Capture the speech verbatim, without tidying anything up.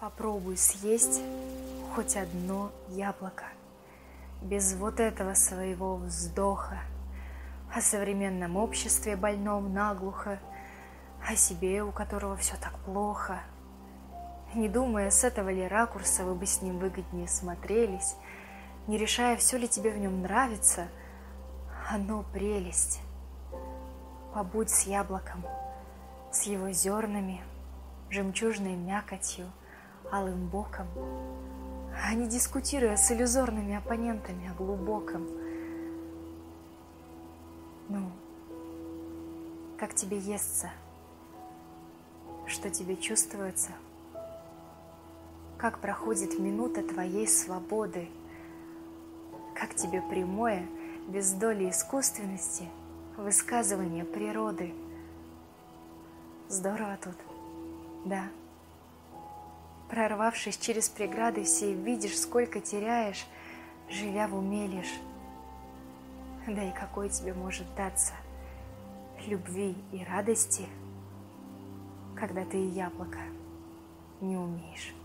Попробуй съесть хоть одно яблоко, без вот этого своего вздоха о современном обществе больном наглухо, о себе, у которого все так плохо. Не думая, с этого ли ракурса вы бы с ним выгоднее смотрелись, не решая, все ли тебе в нем нравится, оно прелесть. Побудь с яблоком, с его зернами, жемчужной мякотью, алым боком, а не дискутируя с иллюзорными оппонентами о глубоком. Ну, как тебе естся? Что тебе чувствуется? Как проходит минута твоей свободы? Как тебе прямое, без доли искусственности, высказывание природы? Здорово тут, да. Прорвавшись через преграды все, видишь, сколько теряешь, живя в уме лишь. Да и какой тебе может даться любви и радости, когда ты и яблоко не умеешь.